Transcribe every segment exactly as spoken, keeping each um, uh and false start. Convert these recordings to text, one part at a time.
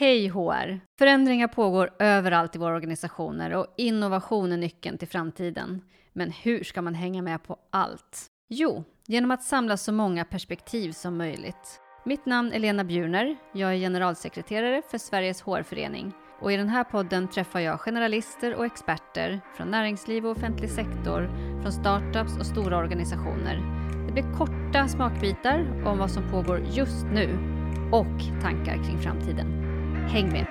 Hej H R! Förändringar pågår överallt i våra organisationer och innovation är nyckeln till framtiden. Men hur ska man hänga med på allt? Jo, genom att samla så många perspektiv som möjligt. Mitt namn är Lena Bjurner, jag är generalsekreterare för Sveriges H R-förening. Och i den här podden träffar jag generalister och experter från näringsliv och offentlig sektor, från startups och stora organisationer. Det blir korta smakbitar om vad som pågår just nu och tankar kring framtiden. Häng med!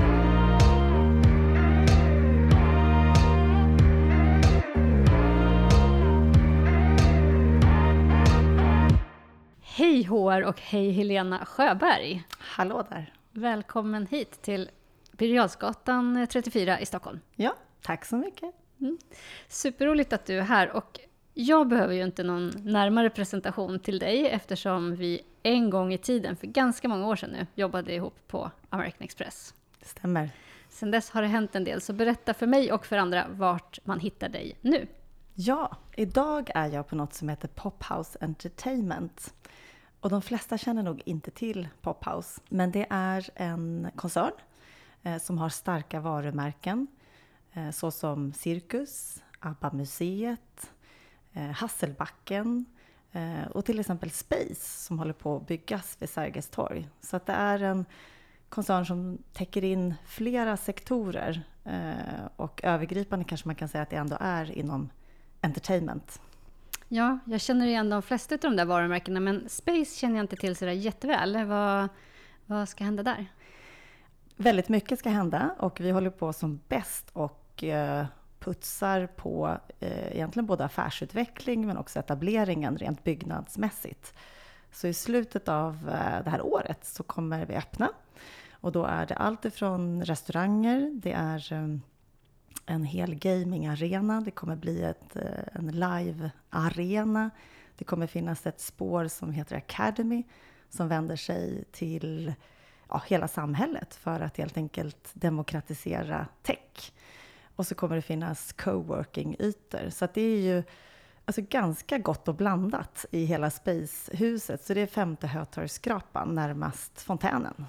Hej H R och hej Helena Sjöberg! Hallå där! Välkommen hit till Birger Jarlsgatan trettiofyra i Stockholm. Ja, tack så mycket. Mm. Superroligt att du är här och jag behöver ju inte någon närmare presentation till dig eftersom vi en gång i tiden, för ganska många år sedan nu, jobbade ihop på American Express. Stämmer. Sen dess har det hänt en del, så berätta för mig och för andra vart man hittar dig nu. Ja, idag är jag på något som heter Pophouse Entertainment. Och de flesta känner nog inte till Pophouse, men det är en koncern eh, som har starka varumärken eh, såsom Cirkus, ABBA-museet, eh, Hasselbacken eh, och till exempel Space som håller på att byggas vid Sergels torg. Så att det är en koncern som täcker in flera sektorer eh, och övergripande kanske man kan säga att det ändå är inom entertainment. Ja, jag känner igen de flesta av de där varumärkena, men Space känner jag inte till så där jätteväl. Vad, vad ska hända där? Väldigt mycket ska hända och vi håller på som bäst och eh, putsar på eh, egentligen både affärsutveckling men också etableringen rent byggnadsmässigt. Så i slutet av eh, det här året så kommer vi öppna och då är det allt ifrån restauranger, det är eh, en hel gaming-arena, det kommer bli ett, en live-arena. Det kommer finnas ett spår som heter Academy som vänder sig till ja, hela samhället för att helt enkelt demokratisera tech. Och så kommer det finnas coworking-ytor. Så att det är ju alltså ganska gott och blandat i hela Space-huset. Så det är femte Hötorgsskrapan närmast fontänen.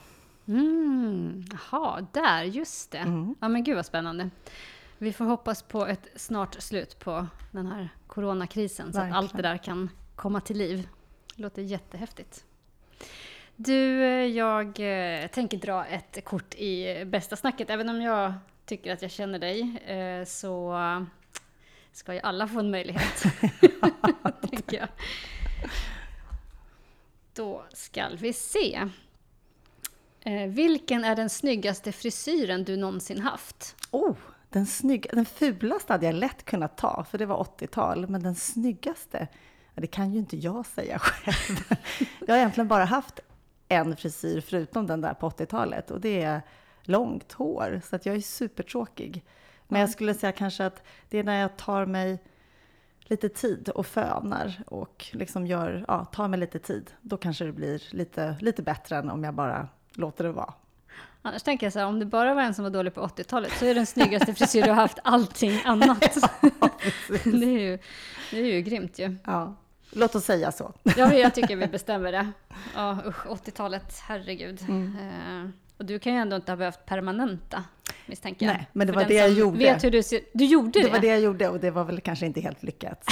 Mm, jaha, där, just det. Mm. Ja men gud vad spännande. Vi får hoppas på ett snart slut på den här coronakrisen. Verkligen. Så att allt det där kan komma till liv. Det låter jättehäftigt. Du, jag tänker dra ett kort i bästa snacket. Även om jag tycker att jag känner dig så ska ju alla få en möjlighet. tänker jag. Då ska vi se. Vilken är den snyggaste frisyren du någonsin haft? Oh! Den, snygg, den fulaste hade jag lätt kunnat ta, för det var åttiotal. Men den snyggaste, ja, det kan ju inte jag säga själv. Jag har egentligen bara haft en frisyr förutom den där på åttiotalet. Och det är långt hår, så att jag är supertråkig. Men jag skulle säga kanske att det är när jag tar mig lite tid och fönar. Och liksom gör, ja, tar mig lite tid. Då kanske det blir lite, lite bättre än om jag bara låter det vara. Annars tänker jag så här, om det bara var en som var dålig på åttiotalet så är den snyggaste frisyr du har haft allting annat. Ja, det, är ju, det är ju grymt ju. Ja, låt oss säga så. Ja, jag tycker vi bestämmer det. Ja, usch, åttiotalet, herregud. Mm. Uh, och du kan ju ändå inte ha behövt permanenta, misstänker jag. Nej, men det var det jag gjorde. Vet hur du, ser, du gjorde det? Det var det jag gjorde och det var väl kanske inte helt lyckat.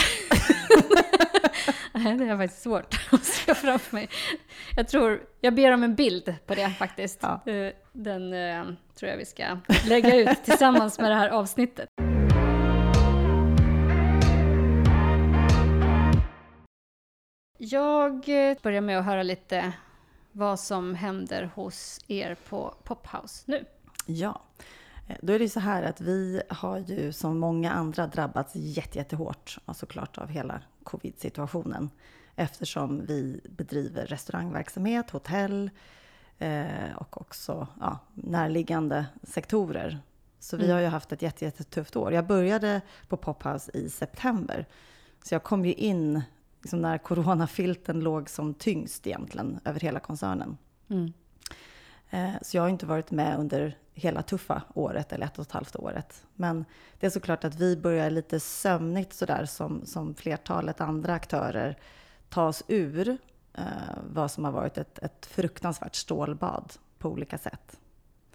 Nej, det är faktiskt svårt att se framför mig. Jag tror, jag ber om en bild på det faktiskt. Ja. Den uh, tror jag vi ska lägga ut tillsammans med det här avsnittet. Jag börjar med att höra lite vad som händer hos er på Pophouse nu. Ja, då är det så här att vi har ju som många andra drabbats jätte, jättehårt och såklart av hela covid-situationen. Eftersom vi bedriver restaurangverksamhet, hotell eh, och också ja, närliggande sektorer. Så vi mm. har ju haft ett jätte, jättetufft år. Jag började på Pophouse i september. Så jag kom ju in liksom när coronafilten låg som tyngst egentligen över hela koncernen. Mm. Eh, så jag har inte varit med under hela tuffa året eller ett och ett halvt året. Men det är såklart att vi börjar lite sömnigt sådär som, som flertalet andra aktörer tas ur eh, vad som har varit ett, ett fruktansvärt stålbad på olika sätt.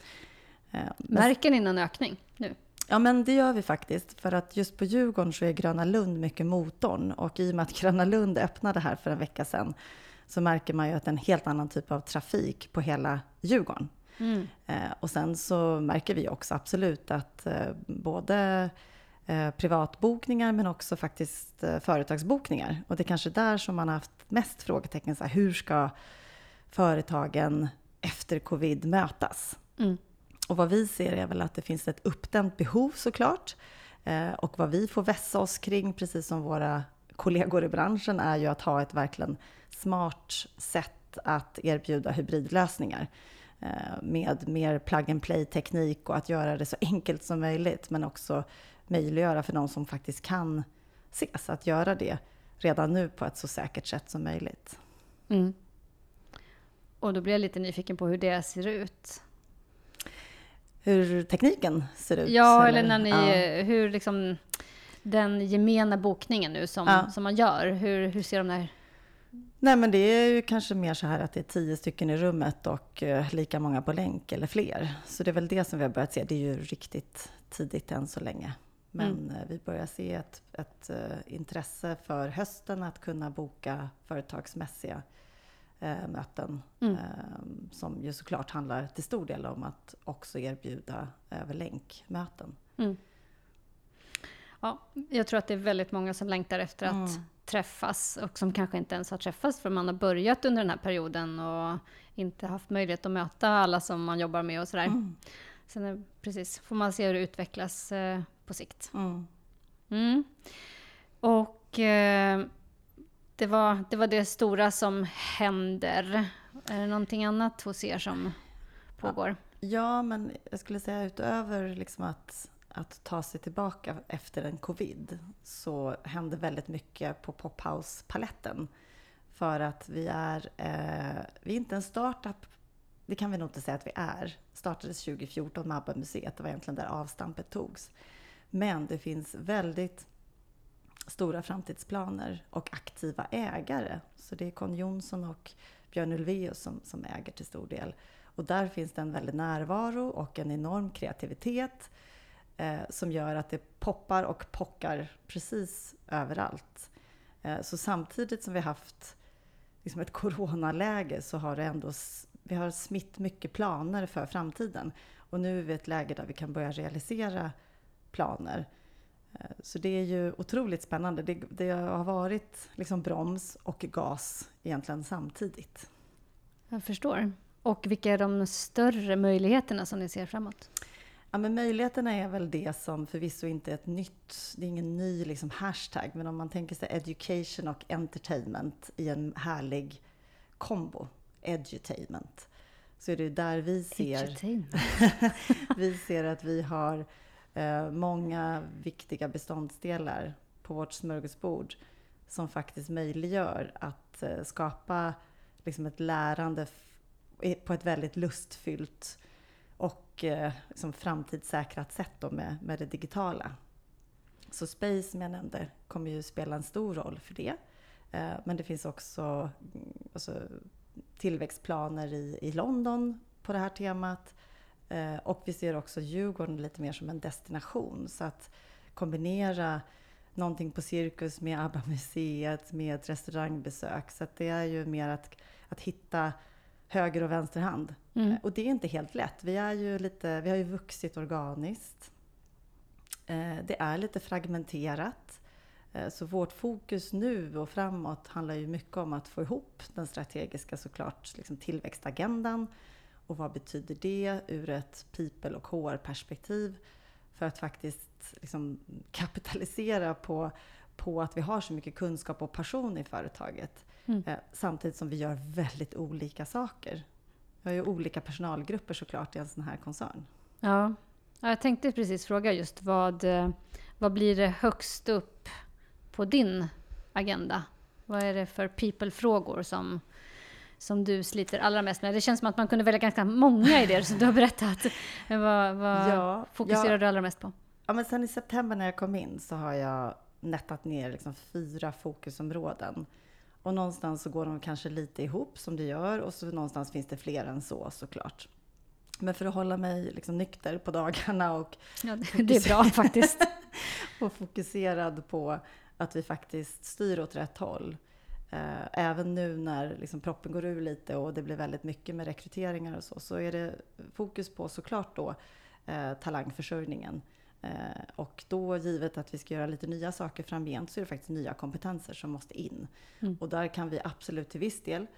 Märker ni någon ökning nu? Ja, men det gör vi faktiskt. För att just på Djurgården så är Gröna Lund mycket motorn. Och i och med att Gröna Lund öppnade här för en vecka sedan så märker man ju att det är en helt annan typ av trafik på hela Djurgården. Mm. Eh, och sen så märker vi också absolut att eh, både eh, privatbokningar men också faktiskt eh, företagsbokningar. Och det är kanske där som man har haft mest frågetecken. Så här, hur ska företagen efter covid mötas? Mm. Och vad vi ser är väl att det finns ett uppdämt behov såklart. Eh, och vad vi får vässa oss kring, precis som våra kollegor i branschen, är ju att ha ett verkligen smart sätt att erbjuda hybridlösningar. Eh, med mer plug and play-teknik och att göra det så enkelt som möjligt. Men också möjliggöra för de som faktiskt kan ses att göra det redan nu på ett så säkert sätt som möjligt. Mm. Och då blir jag lite nyfiken på hur det ser ut. Hur tekniken ser ut? Ja, eller, eller när ni, ja. hur liksom den gemena bokningen nu som, ja. som man gör, hur, hur ser de där? Nej, men det är ju kanske mer så här att det är tio stycken i rummet och uh, lika många på länk eller fler. Så det är väl det som vi har börjat se. Det är ju riktigt tidigt än så länge. Men mm. uh, vi börjar se ett, ett uh, intresse för hösten att kunna boka företagsmässiga uh, möten. Mm. Uh, som ju såklart handlar till stor del om att också erbjuda över länkmöten. Mm. Ja, jag tror att det är väldigt många som längtar efter Mm. att träffas och som kanske inte ens har träffats för man har börjat under den här perioden och inte haft möjlighet att möta alla som man jobbar med och sådär. Mm. Sen är, precis, får man se hur det utvecklas eh, på sikt. Mm. Mm. Och eh, det, var, det var det stora som händer. Är det någonting annat hos er som pågår? Ja, ja, men jag skulle säga utöver liksom att att ta sig tillbaka efter en covid så händer väldigt mycket på Pophouse-paletten. För att vi är, eh, vi är inte en startup, det kan vi nog inte säga att vi är. Startades tjugo fjorton med ABBA-museet, det var egentligen där avstampet togs. Men det finns väldigt stora framtidsplaner och aktiva ägare. Så det är Con Jonsson och Björn Ulvaeus som, som äger till stor del. Och där finns det en väldig närvaro och en enorm kreativitet. Eh, som gör att det poppar och pockar precis överallt. Eh, så samtidigt som vi haft liksom ett coronaläge så har det ändå, vi har smitt mycket planer för framtiden. Och nu är vi i ett läge där vi kan börja realisera planer. Eh, så det är ju otroligt spännande. Det, det har varit liksom broms och gas egentligen samtidigt. Jag förstår. Och vilka är de större möjligheterna som ni ser framåt? Ja, men möjligheterna är väl det som förvisso inte är ett nytt, det är ingen ny liksom hashtag, men om man tänker sig education och entertainment i en härlig kombo, edutainment, så är det där vi ser vi ser att vi har eh, många viktiga beståndsdelar på vårt smörgåsbord som faktiskt möjliggör att eh, skapa liksom ett lärande f- på ett väldigt lustfyllt och eh, liksom framtidssäkrat sätt då med, med det digitala. Så Space, som jag nämnde, kommer ju spela en stor roll för det. Eh, men det finns också alltså, tillväxtplaner i, i London på det här temat. Eh, och vi ser också Djurgården lite mer som en destination. Så att kombinera någonting på Cirkus med ABBA-museet med ett restaurangbesök. Så att det är ju mer att, att hitta höger och vänster hand. Mm. Och det är inte helt lätt. Vi, är ju lite, vi har ju vuxit organiskt. Eh, det är lite fragmenterat. Eh, så vårt fokus nu och framåt handlar ju mycket om att få ihop den strategiska såklart liksom tillväxtagendan. Och vad betyder det ur ett people- och H R-perspektiv? För att faktiskt liksom kapitalisera på, på att vi har så mycket kunskap och passion i företaget. Mm. Eh, samtidigt som vi gör väldigt olika saker. Vi har ju olika personalgrupper såklart i en sån här koncern. Ja, jag tänkte precis fråga just vad, vad blir det högst upp på din agenda? Vad är det för people-frågor som, som du sliter allra mest med? Det känns som att man kunde välja ganska många idéer som du har berättat. vad vad ja, fokuserar ja, du allra mest på? Ja, men sen i september när jag kom in så har jag nättat ner liksom fyra fokusområden. Och någonstans så går de kanske lite ihop som det gör. Och så någonstans finns det fler än så såklart. Men för att hålla mig liksom nykter på dagarna och ja, det är bra faktiskt. och fokuserad på att vi faktiskt styr åt rätt håll. Eh, även nu när liksom proppen går ur lite och det blir väldigt mycket med rekryteringar och så, så är det fokus på såklart då eh, talangförsörjningen. Eh, och då givet att vi ska göra lite nya saker framgent så är det faktiskt nya kompetenser som måste in. Mm. Och där kan vi absolut till viss del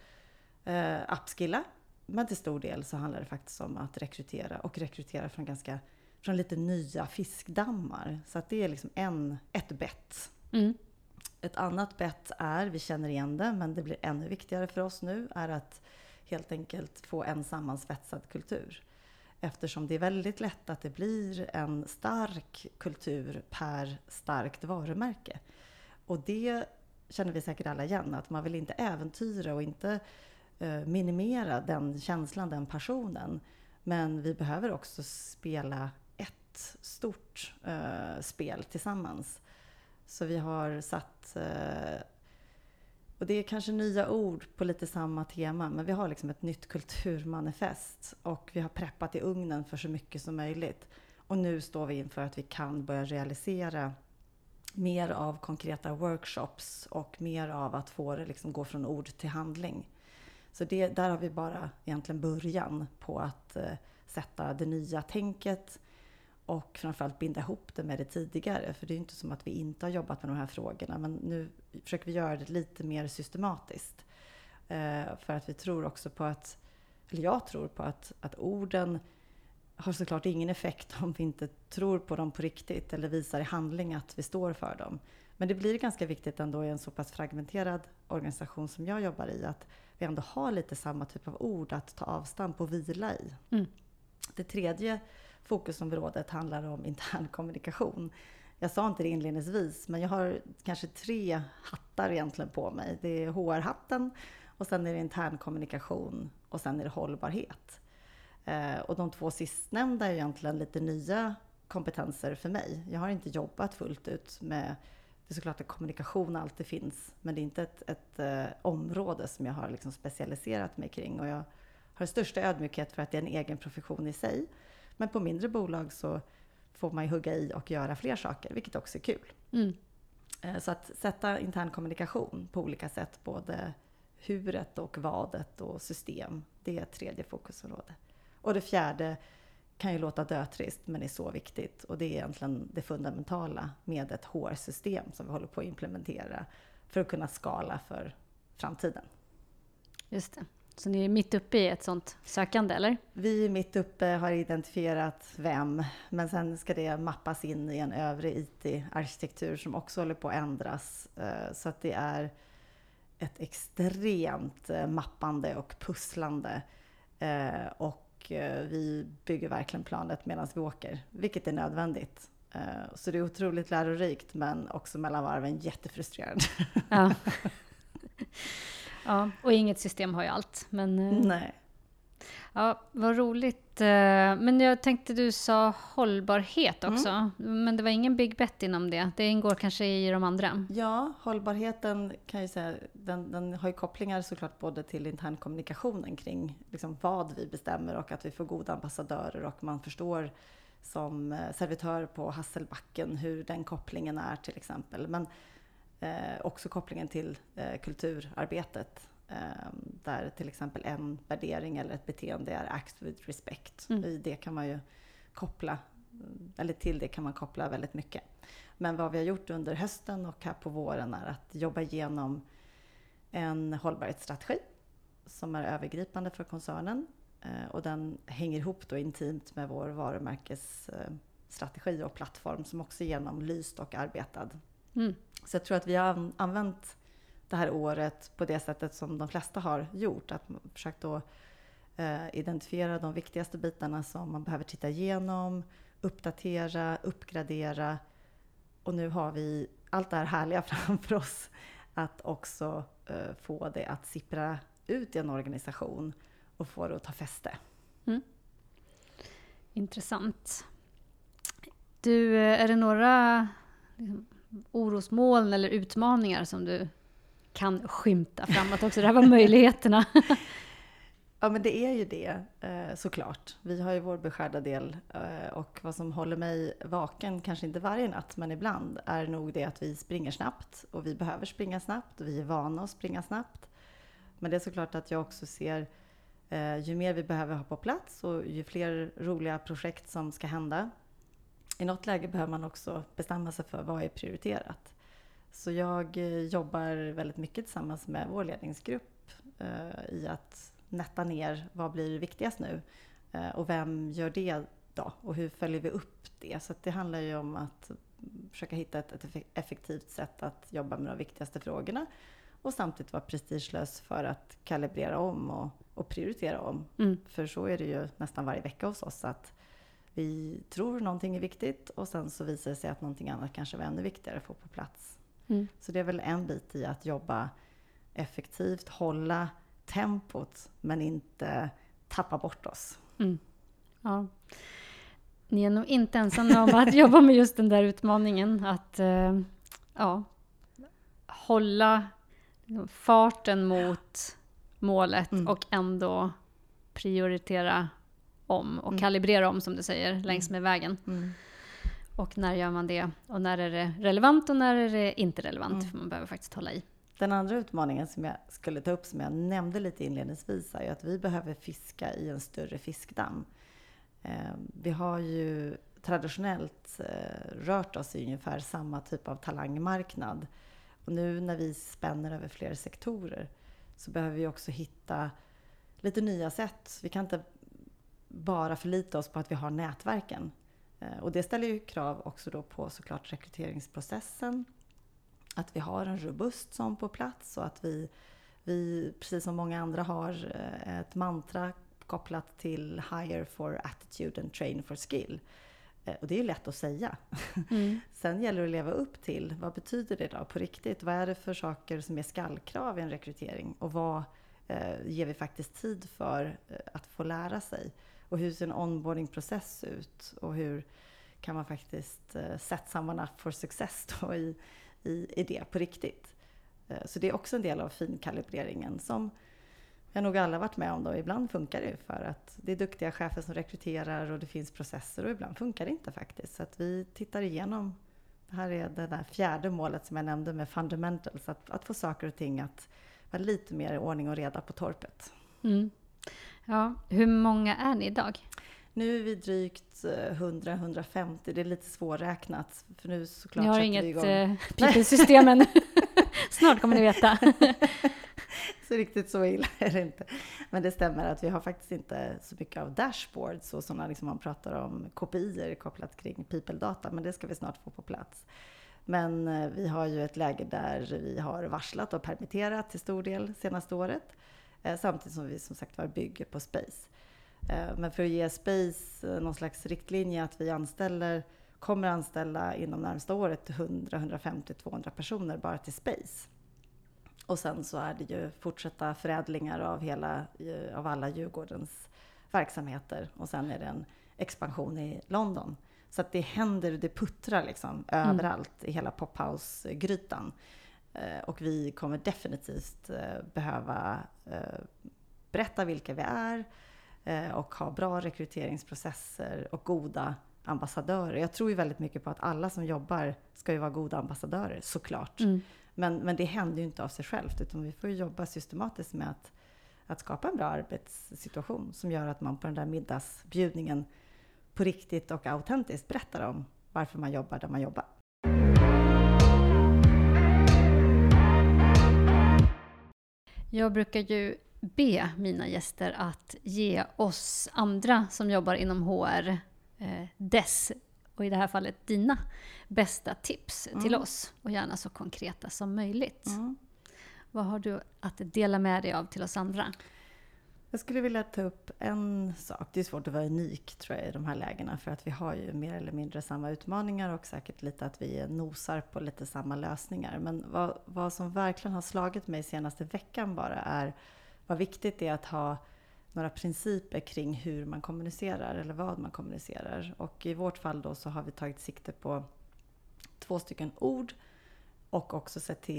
eh, upskilla. Men till stor del så handlar det faktiskt om att rekrytera och rekrytera från ganska från lite nya fiskdammar. Så att det är liksom en, ett bett. Mm. Ett annat bett är, vi känner igen det, men det blir ännu viktigare för oss nu, är att helt enkelt få en sammansvetsad kultur. Eftersom det är väldigt lätt att det blir en stark kultur per starkt varumärke. Och det känner vi säkert alla igen, att man vill inte äventyra och inte uh, minimera den känslan, den passionen. Men vi behöver också spela ett stort uh, spel tillsammans. Så vi har satt, uh, och det är kanske nya ord på lite samma tema, men vi har liksom ett nytt kulturmanifest och vi har preppat i ugnen för så mycket som möjligt. Och nu står vi inför att vi kan börja realisera mer av konkreta workshops och mer av att få det liksom gå från ord till handling. Så det, där har vi bara egentligen början på att uh, sätta det nya tänket och framförallt binda ihop det med det tidigare. För det är ju inte som att vi inte har jobbat med de här frågorna, men nu försöker vi göra det lite mer systematiskt. Uh, för att vi tror också på att, eller jag tror på att, att orden har såklart ingen effekt om vi inte tror på dem på riktigt eller visar i handling att vi står för dem. Men det blir ganska viktigt ändå i en så pass fragmenterad organisation som jag jobbar i, att vi ändå har lite samma typ av ord att ta avstamp och vila i. Mm. Det tredje fokusområdet handlar om intern kommunikation. Jag sa inte det inledningsvis, men jag har kanske tre hattar egentligen på mig. Det är H R-hatten och sen är det intern kommunikation och sen är det hållbarhet. Eh, och de två sistnämnda är egentligen lite nya kompetenser för mig. Jag har inte jobbat fullt ut med, det är såklart att kommunikation alltid finns, men det är inte ett, ett eh, område som jag har liksom specialiserat mig kring. Och jag har största ödmjukhet för att det är en egen profession i sig. Men på mindre bolag så får man ju hugga i och göra fler saker, vilket också är kul. Mm. Eh, så att sätta intern kommunikation på olika sätt, både huret och vadet och system, det är ett tredje fokusområde. Och det fjärde kan ju låta dötrist, men är så viktigt. Och det är egentligen det fundamentala med ett H R-system som vi håller på att implementera för att kunna skala för framtiden. Just det. Så ni är mitt uppe i ett sånt sökande, eller? Vi är mitt uppe, har identifierat vem. Men sen ska det mappas in i en övre I T-arkitektur som också håller på att ändras. Så att det är ett extremt mappande och pusslande. Och vi bygger verkligen planet medan vi åker, vilket är nödvändigt. Så det är otroligt lärorikt, men också mellan varven jättefrustrerande. Ja. Ja, och inget system har ju allt. Men, nej. Ja, vad roligt. Men jag tänkte du sa hållbarhet också. Mm. Men det var ingen big bet inom det. Det ingår kanske i de andra. Ja, hållbarheten kan jag säga, den, den har ju kopplingar såklart både till intern kommunikationen kring liksom vad vi bestämmer och att vi får goda ambassadörer och man förstår som servitör på Hasselbacken hur den kopplingen är till exempel. Men eh, också kopplingen till eh, kulturarbetet. Där till exempel en värdering eller ett beteende är act with respect. Mm. I det kan man ju koppla, eller till det kan man koppla väldigt mycket. Men vad vi har gjort under hösten och här på våren är att jobba igenom en hållbarhetsstrategi som är övergripande för koncernen. Och den hänger ihop då intimt med vår varumärkesstrategi och plattform som också är genomlyst och arbetad. Mm. Så jag tror att vi har använt det här året på det sättet som de flesta har gjort. Att man försökt att eh, identifiera de viktigaste bitarna som man behöver titta igenom, uppdatera, uppgradera. Och nu har vi allt det här härliga framför oss att också eh, få det att sippra ut i en organisation och få det att ta fäste. Mm. Intressant. Du, är det några liksom, orosmoln eller utmaningar som du kan skymta framåt också? Det här var möjligheterna. Ja, men det är ju det, såklart. Vi har ju vår beskärda del, och vad som håller mig vaken, kanske inte varje natt, men ibland, är nog det att vi springer snabbt, och vi behöver springa snabbt, och vi är vana att springa snabbt. Men det är såklart att jag också ser, ju mer vi behöver ha på plats och ju fler roliga projekt som ska hända, i något läge behöver man också bestämma sig för vad är prioriterat. Så jag jobbar väldigt mycket tillsammans med vår ledningsgrupp i att nätta ner vad blir viktigast nu, och vem gör det då, och hur följer vi upp det. Så att det handlar ju om att försöka hitta ett, ett effektivt sätt att jobba med de viktigaste frågorna, och samtidigt vara prestigelös för att kalibrera om och, och prioritera om. Mm. För så är det ju nästan varje vecka hos oss, att vi tror någonting är viktigt och sen så visar det sig att någonting annat kanske var ännu viktigare att få på plats. Mm. Så det är väl en bit i att jobba effektivt, hålla tempot men inte tappa bort oss. Mm. Ja. Ni är nog inte ensamma om att jobba med just den där utmaningen, att eh, ja, hålla farten mot målet mm. och ändå prioritera om och mm. kalibrera om, som du säger, längs med vägen. Mm. Och när gör man det? Och när är det relevant och när är det inte relevant? Mm. För man behöver faktiskt hålla i. Den andra utmaningen som jag skulle ta upp, som jag nämnde lite inledningsvis, är att vi behöver fiska i en större fiskdamm. Vi har ju traditionellt rört oss i ungefär samma typ av talangmarknad. Och nu när vi spänner över fler sektorer så behöver vi också hitta lite nya sätt. Vi kan inte bara förlita oss på att vi har nätverken. Och det ställer ju krav också då på såklart rekryteringsprocessen. Att vi har en robust sån på plats, och att vi, vi, precis som många andra, har ett mantra kopplat till hire for attitude and train for skill. Och det är ju lätt att säga. Mm. Sen gäller det att leva upp till, vad betyder det då på riktigt? Vad är det för saker som är skallkrav i en rekrytering? Och vad eh, ger vi faktiskt tid för eh, att få lära sig? Och hur ser en onboardingprocess ut? Och hur kan man faktiskt eh, set someone up for success då i, i, i det på riktigt? Eh, så det är också en del av finkalibreringen som jag nog alla varit med om då. Ibland funkar det för att det är duktiga chefer som rekryterar och det finns processer, och ibland funkar det inte faktiskt. Så att vi tittar igenom, det här är det där fjärde målet som jag nämnde med fundamentals, att, att få saker och ting att vara lite mer ordning och reda på torpet. Mm. Ja, hur många är ni idag? Nu är vi drygt hundra till hundrafemtio, det är lite svårräknat. För nu såklart ni har inget eh, people-system än. Snart kommer ni veta. Så riktigt så illa är det inte. Men det stämmer att vi har faktiskt inte så mycket av dashboards och sådana, liksom man pratar om K P I kopplat kring people-data, men det ska vi snart få på plats. Men vi har ju ett läge där vi har varslat och permitterat till stor del senaste året, samtidigt som vi som sagt var bygger på Space. Men för att ge Space någon slags riktlinje att vi anställer, kommer anställa inom närmsta året hundra, hundrafemtio, tvåhundra personer bara till Space. Och sen så är det ju fortsatta förädlingar av, hela, av alla Djurgårdens verksamheter. Och sen är det en expansion i London. Så att det händer, det puttrar liksom mm. överallt i hela Pophouse-grytan. Och vi kommer definitivt behöva berätta vilka vi är och ha bra rekryteringsprocesser och goda ambassadörer. Jag tror ju väldigt mycket på att alla som jobbar ska ju vara goda ambassadörer, såklart. Mm. Men, men det händer ju inte av sig självt, utan vi får ju jobba systematiskt med att, att skapa en bra arbetssituation som gör att man på den där middagsbjudningen på riktigt och autentiskt berättar om varför man jobbar där man jobbar. Jag brukar ju be mina gäster att ge oss andra som jobbar inom H R eh, dess, och i det här fallet dina bästa tips mm. till oss, och gärna så konkreta som möjligt. Mm. Vad har du att dela med dig av till oss andra? Jag skulle vilja ta upp en sak. Det är svårt att vara unik, tror jag, i de här lägena, för att vi har ju mer eller mindre samma utmaningar och säkert lite att vi nosar på lite samma lösningar. Men vad, vad som verkligen har slagit mig senaste veckan bara är vad viktigt det är att ha några principer kring hur man kommunicerar eller vad man kommunicerar. Och i vårt fall då så har vi tagit sikte på två stycken ord och också sett till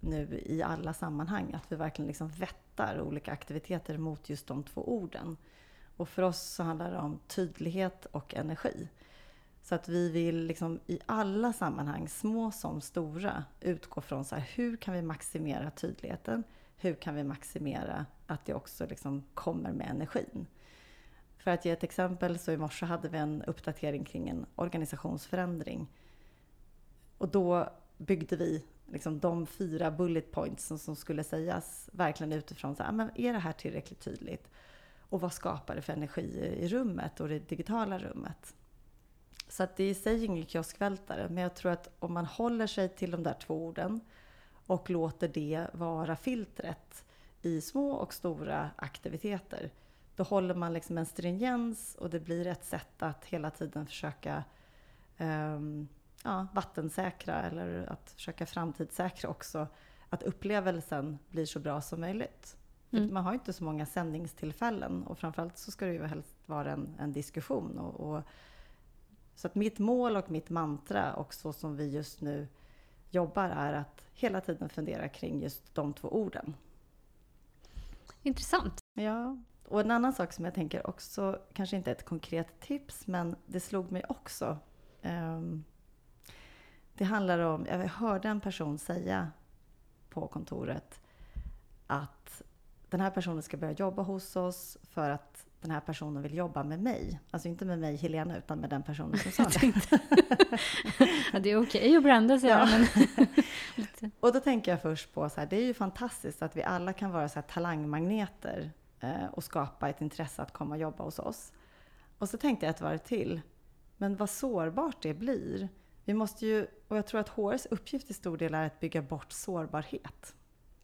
nu i alla sammanhang. Att vi verkligen liksom vettar olika aktiviteter mot just de två orden. Och för oss så handlar det om tydlighet och energi. Så att vi vill liksom i alla sammanhang, små som stora, utgå från så här, hur kan vi maximera tydligheten? Hur kan vi maximera att det också liksom kommer med energin? För att ge ett exempel, så i morse hade vi en uppdatering kring en organisationsförändring. Och då byggde vi liksom de fyra bullet points som, som skulle sägas verkligen utifrån så här, men är det här tillräckligt tydligt? Och vad skapar det för energi i rummet och det digitala rummet? Så att det är i sig ingen kioskvältare, men jag tror att om man håller sig till de där två orden och låter det vara filtret i små och stora aktiviteter, då håller man liksom en stringens och det blir ett sätt att hela tiden försöka um, ja, vattensäkra eller att försöka framtidssäkra också, att upplevelsen blir så bra som möjligt. Mm. För man har ju inte så många sändningstillfällen och framförallt så ska det ju helst vara en, en diskussion. Och, och, så att mitt mål och mitt mantra och så som vi just nu jobbar är att hela tiden fundera kring just de två orden. Intressant. Ja, och en annan sak som jag tänker också, kanske inte ett konkret tips, men det slog mig också. Um, det handlar om, jag hörde en person säga på kontoret att den här personen ska börja jobba hos oss för att den här personen vill jobba med mig. Alltså inte med mig, Helena, utan med den personen som sa det. Ja, det är okej att brända sig. Ja. Men... och då tänker jag först på så här, det är ju fantastiskt att vi alla kan vara så här talangmagneter eh, och skapa ett intresse att komma och jobba hos oss. Och så tänkte jag ett varv till. Men vad sårbart det blir. Vi måste ju, och jag tror att H R:s uppgift i stor del är att bygga bort sårbarhet.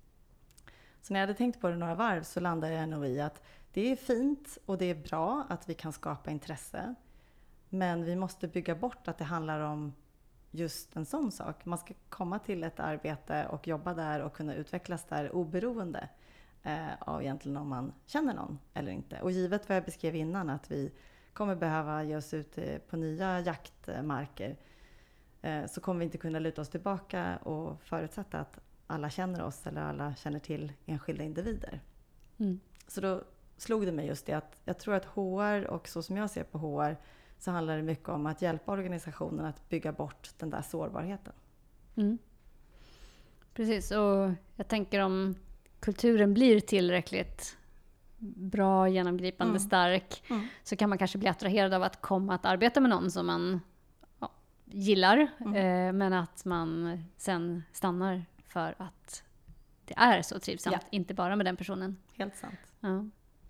Så när jag hade tänkt på det några varv så landade jag nog i att det är fint och det är bra att vi kan skapa intresse. Men vi måste bygga bort att det handlar om just en sån sak. Man ska komma till ett arbete och jobba där och kunna utvecklas där oberoende eh, av egentligen om man känner någon eller inte. Och givet vad jag beskrev innan, att vi kommer behöva ge oss ut på nya jaktmarker, eh, så kommer vi inte kunna luta oss tillbaka och förutsätta att alla känner oss eller alla känner till enskilda individer. Mm. Så då slog det mig just det att jag tror att H R, och så som jag ser på H R, så handlar det mycket om att hjälpa organisationen att bygga bort den där sårbarheten. Mm. Precis, och jag tänker om kulturen blir tillräckligt bra, genomgripande, mm. stark, mm. så kan man kanske bli attraherad av att komma att arbeta med någon som man ja, gillar, mm. eh, men att man sen stannar för att det är så trivsamt, ja. Inte bara med den personen. Helt sant. Ja.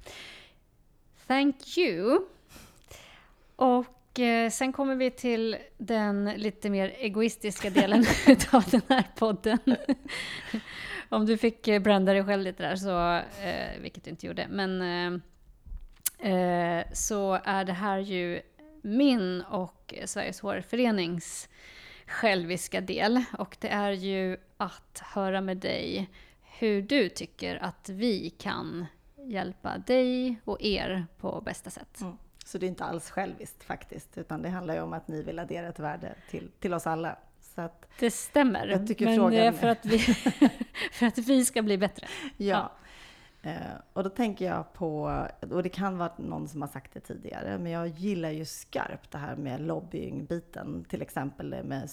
Thank you. Och eh, sen kommer vi till den lite mer egoistiska delen av den här podden. Om du fick brända dig själv lite där, så, eh, vilket du inte gjorde, men eh, eh, så är det här ju min och Sveriges H R-förenings själviska del. Och det är ju att höra med dig hur du tycker att vi kan hjälpa dig och er på bästa sätt. Mm. Så det är inte alls själviskt faktiskt, utan det handlar ju om att ni vill addera ett värde till, till oss alla. Så att det stämmer, jag tycker men frågan det är för att, vi, för att vi ska bli bättre. Ja, ja. Eh, och då tänker jag på, och det kan vara någon som har sagt det tidigare, men jag gillar ju skarpt det här med lobbying-biten, till exempel med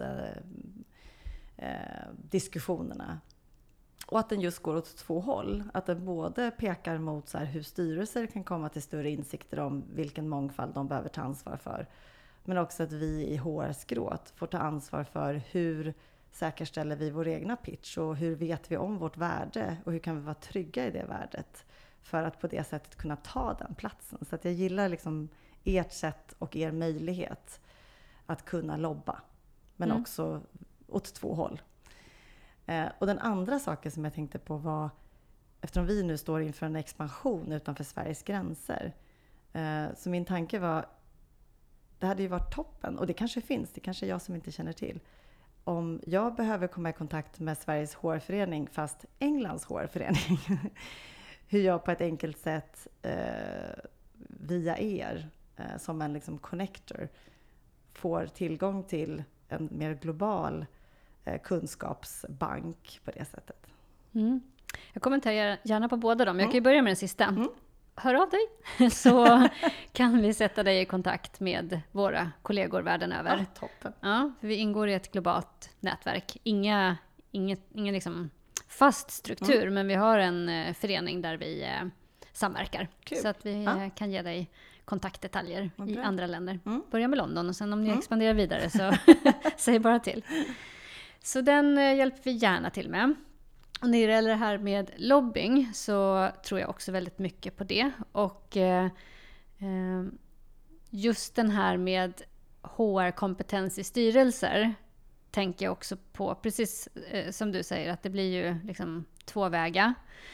styrelsediskussionerna. Eh, Och att den just går åt två håll. Att den både pekar mot så här hur styrelser kan komma till större insikter om vilken mångfald de behöver ta ansvar för. Men också att vi i H R-skrået får ta ansvar för hur säkerställer vi vår egna pitch. Och hur vet vi om vårt värde och hur kan vi vara trygga i det värdet. För att på det sättet kunna ta den platsen. Så att jag gillar liksom ert sätt och er möjlighet att kunna lobba. Men mm. också åt två håll. Och den andra saken som jag tänkte på var, eftersom vi nu står inför en expansion utanför Sveriges gränser, så min tanke var, det hade ju varit toppen, och det kanske finns, det kanske är jag som inte känner till, om jag behöver komma i kontakt med Sveriges H R-förening, fast Englands H R-förening, hur jag på ett enkelt sätt via er, som en liksom connector, får tillgång till en mer global eh, kunskapsbank på det sättet. Mm. Jag kommenterar gärna på båda dem. Jag Mm. kan ju börja med den sista. Mm. Hör av dig så kan vi sätta dig i kontakt med våra kollegor världen över. Ja, toppen. Ja, för vi ingår i ett globalt nätverk. Inga, inget, ingen liksom fast struktur, Mm. men vi har en eh, förening där vi eh, samverkar. Kul. Så att vi Ja. eh, kan ge dig kontaktdetaljer Vad i bra. andra länder. Mm. Börja med London och sen om ni Mm. expanderar vidare så säg bara till. Så den eh, hjälper vi gärna till med. Och när det gäller det här med lobbying så tror jag också väldigt mycket på det. Och eh, eh, just den här med H R-kompetens i styrelser tänker jag också på, precis eh, som du säger, att det blir ju liksom tvåväga.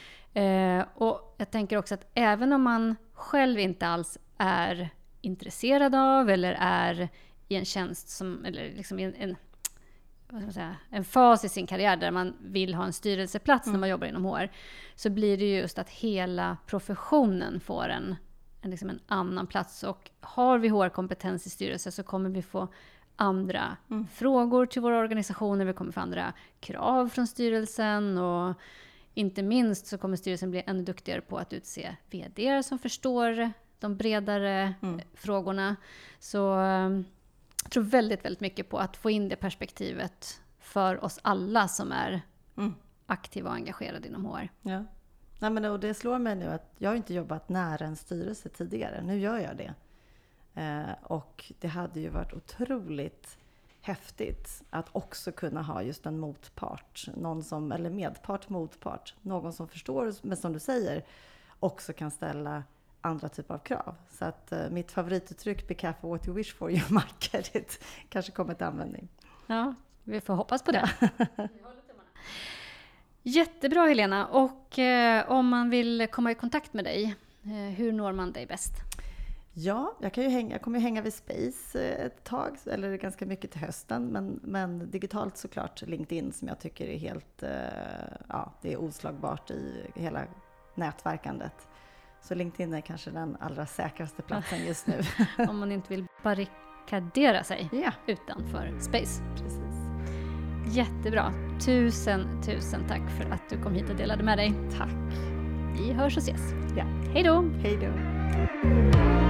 Eh, och jag tänker också att även om man själv inte alls är intresserad av eller är i en tjänst som, eller liksom i en, en vad ska man säga, en fas i sin karriär där man vill ha en styrelseplats mm. när man jobbar inom H R, så blir det just att hela professionen får en, en, liksom en annan plats. Och har vi H R-kompetens i styrelse så kommer vi få andra mm. frågor till våra organisationer, vi kommer få andra krav från styrelsen och inte minst så kommer styrelsen bli ännu duktigare på att utse vd:ar som förstår de bredare mm. frågorna. Så jag tror väldigt, väldigt mycket på att få in det perspektivet för oss alla som är mm. aktiva och engagerade inom H R. Ja. Nej, men och det slår mig nu att jag har inte jobbat nära en styrelse tidigare. Nu gör jag det. Eh, och det hade ju varit otroligt häftigt att också kunna ha just en motpart. Någon som, eller medpart, motpart. Någon som förstår, men som du säger, också kan ställa andra typer av krav. Så att uh, mitt favorituttryck, be careful what you wish for, you might get it, kanske kommer till användning. Ja, vi får hoppas på det. Jättebra Helena, och eh, om man vill komma i kontakt med dig, eh, hur når man dig bäst? Ja, jag, kan ju hänga, jag kommer ju hänga vid Space ett tag, eller ganska mycket till hösten, men, men digitalt såklart LinkedIn som jag tycker är helt, uh, ja, det är oslagbart i hela nätverkandet. Så LinkedIn är kanske den allra säkraste platsen just nu. Om man inte vill barrikadera sig ja. utanför Space. Precis. Jättebra. Tusen, tusen tack för att du kom hit och delade med dig. Tack. Vi hörs och ses. Ja. Hej då. Hej då.